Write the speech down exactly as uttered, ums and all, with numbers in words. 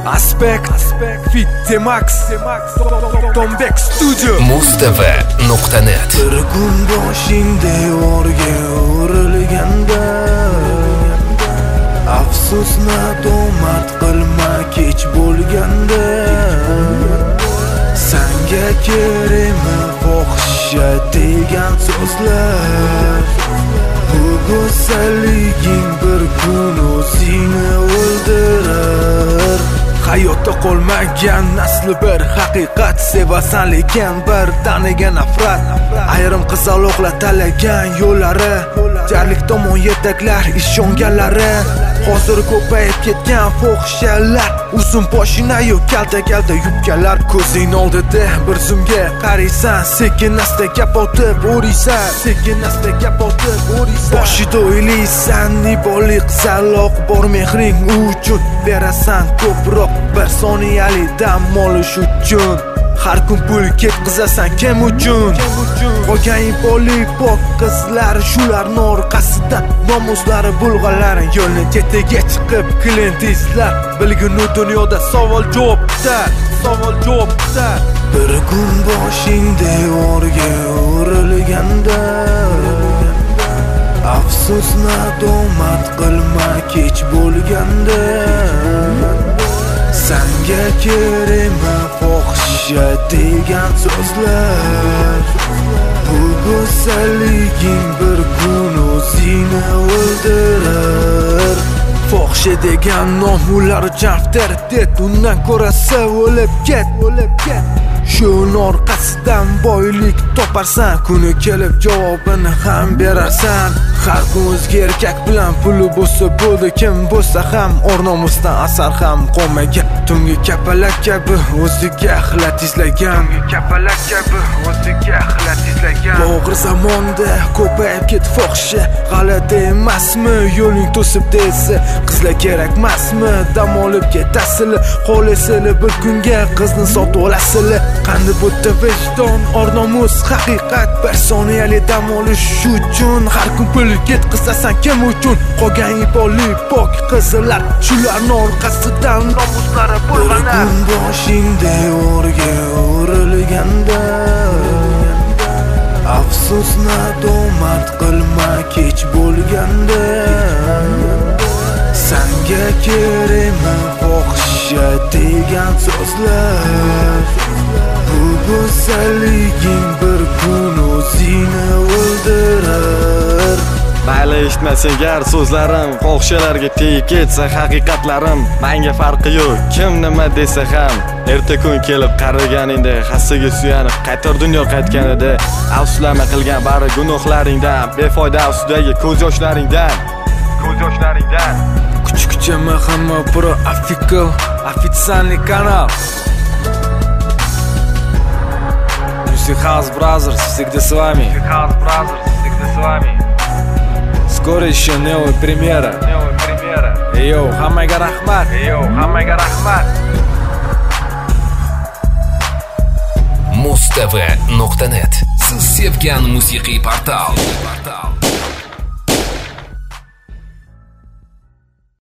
Aspect Fit Demax Tombek Studio Mustv nuqta net. Bir kun boshing devorga urilganda afsus nadomat qilma kech bo'lganda senga kerakmi fohisha degan so'zlar bu go'zalliging bir kun o'zingni o'ldirar. Hayotda qolmagan nasli bir haqiqat sevasan lekin bir taniga nafrat. Ayrim qizaloqlar talagan yo'llari jarlik tomon yetaklar ishonganlari. Hozir ko'payib ketgan fohishalar, uzun poshina-yu kalta-kalta yubkalar. Ko'zing oldida bir zumga qaraysan, sekin asta gap otib o'riysan, sekin asta gap otib o'riysan. Boshida o'ylaysan, ibolik zaloq bor mehring uchun berasan ko'proq bir soniyalik dam olish uchun. Har kun pul ketqizasan kim uchun? Qolgan ibolik pok qizlar shularning orqasida nomuslari bulg'anlar yo'lni chetiga chiqib klient izlar. Bilgin u dunyoda savol javob bitar, savol javob bitar. Bir kun boshing devorga urilganda afsus nadomat qilma kech bo'lganda senga kerakmi fohisha degan so'zlar bu go'zalliging bir kun o'zingni o'ldirar. Fohisha degan nom ular jaftar det, undan ko'ra o'lib ket, o'lib ket. Shuning orqasidan boylik toparsan, kuni kelib javobini ham berarsan. Har kun o'zga erkak bilan puli bo'lsa bo'ldi, kim bo'lsa ham o'rnomizdan asar ham qolmagan. Tungi kapalak kabi o'ziga axlat izlagan, kapalak kabi o'ziga axlat izlagan. O'g'ir zamonda ko'payib ket fohisha, g'alati emasmi yo'ling to'sib desa, qizlar kerakmasmi dam olib ketasizlar, qo'lasizlar bir kunga qizni sotib olasizlar. Qanday bo'tdi vijdon, or-nomus, haqiqat, bir soniyalik dam olish uchun har kun pul ketqizasan kim uchun? Qolgan ibolik pok qizlar shularning orqasidan nomuslari bulg'anar. Bir kun boshing devorga urilganda afsus nadomat qilma kech bo'lganda senga kerakmi fohisha degan so'zlar bu go'zalliging bir kun o'zingni o'ldirar. Mayli eshitmasang gar so'zlarim, fohishalarga tegib ketsa haqiqatlarim, menga farqi yo'q kim nima desa ham. Erta kun kelib qaraganingda hassaga suyanib qaytar dunyo qaytganida afsuslama qilgan bari gunohlaringdan, befoyda ustidagi ko'z yoshlaringdan, ko'z yoshlaringdan. Kuchkuchama hamma pro official официальный канал. Music House Brothers всегда с вами. Music House Brothers всегда с вами. Скоро еще новая премьера. Новая премьера. Ey-yo, hammaga rahmat. Ey-yo, hammaga rahmat. Mustv nuqta net. Siz sevgan musiqiy portal.